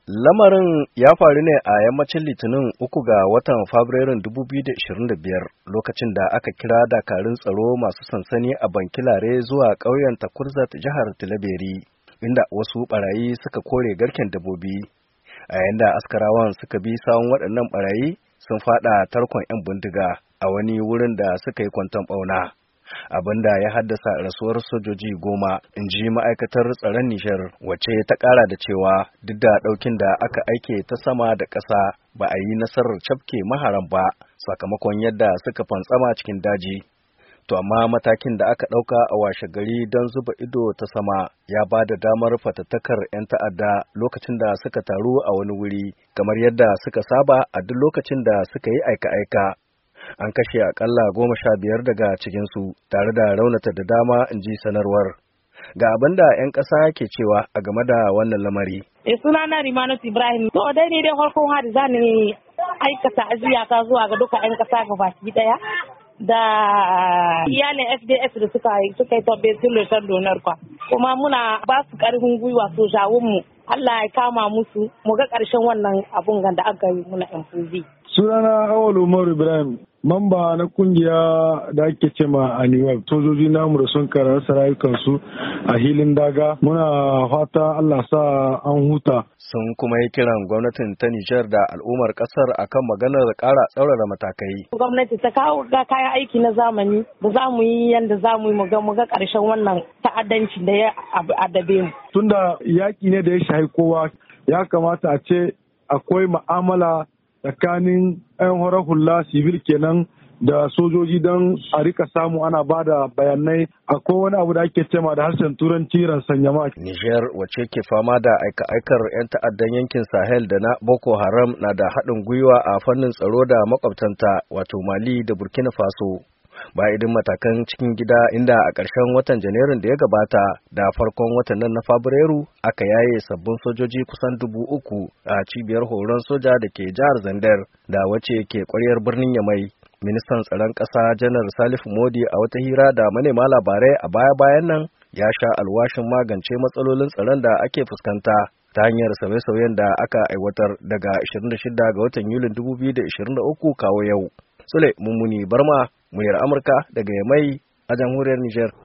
Lamarin ya faru ne a yammacin Litinin 3 ga watan Fabrairun 2025 lokacin da aka kira dakarun tsaro masu sansani a Bankilare zuwa ƙauyen Takurzat jihar Tilaberi, inda wasu barayi suka kore garken dabbobi. A yayin da askarawan suka bi sawun waɗannan barayi sun faɗa tarkon 'yan bindiga a wani wurin da suka yi kwanton ɓauna. Abinda ya haddasa rasuwar sojoji 10, in ji ma'aikatar tsaron Nijar, wacce ta ƙara da cewa duk da ɗaukin da aka aike ta sama da ƙasa ba a yi nasarar cafke maharan ba sakamakon yadda suka fantsama cikin daji. To amma matakin da aka ɗauka a washe gari don zuba ido ta sama ya ba da damar fatattakar 'yan ta'adda lokacin da suka taru a wani wuri kamar yadda suka saba a duk lokacin da suka yi aika-aika. An kashe akalla 15 daga cikinsu tare da raunata da dama, in ji sanarwar. Ga abin da 'yan ƙasa ke cewa a game da wannan lamari. Sunana Rimanus Ibrahim. To dai ne dai farkon hari za ni aikata ajiya ta zuwa ga duka 'yan ƙasa ga baki ɗaya. Da iyalin FDS da suka yi tabbatin lokacin donar kwa. Kuma muna ba su ƙarfin gwiwa mu. Allah ya kama musu mu ga ƙarshen wannan abun da aka yi muna MPV. Sunana Awal Umar Ibrahim, mamba na kungiya da ake ce ma Aniwab. Sojoji namu da sun rasa rayukansu a hilin daga, muna fata Allah sa an huta. Sun kuma yi kiran gwamnatin ta Nijar da al'ummar kasar akan maganar ƙara tsaurara matakai. Gwamnati ta kawo kayan aiki na zamani da za mu yi yadda za mu yi mu ga ƙarshen wannan ta'addanci da ya adabe mu. Tunda yaƙi ne da ya shahi kowa, ya kamata a ce akwai ma'amala tsakanin 'yan horar hula civil kenan da sojoji don a rika samu ana ba da bayanai. Akwai wani abu da ake cema da harshen turanci ransanyama. Nijar, wacce ke fama da aika-aikar 'yan ta'addan yankin Sahel da na Boko Haram, na da haɗin gwiwa a fannin tsaro da makwabtanta wato Mali da Burkina Faso. Ba idin matakan cikin gida, inda a ƙarshen watan Janairun da ya gabata da farkon watan nan na Fabrairu aka yaye sabbin sojoji kusan 3,000 a cibiyar horon soja da ke jihar Zandar da wacce ke ƙwaryar birnin Yamai. Ministan tsaron ƙasa Janar Salifu Modi a wata hira da manema labarai a baya-bayan nan ya sha alwashin magance matsalolin tsaron da ake fuskanta ta hanyar sauye-sauyen da aka aiwatar daga 26 ga watan Yulin 2023 kawo yau. Sule Mummuni Barma, muryar Amurka daga Yamai a jamhuriyar Nijar.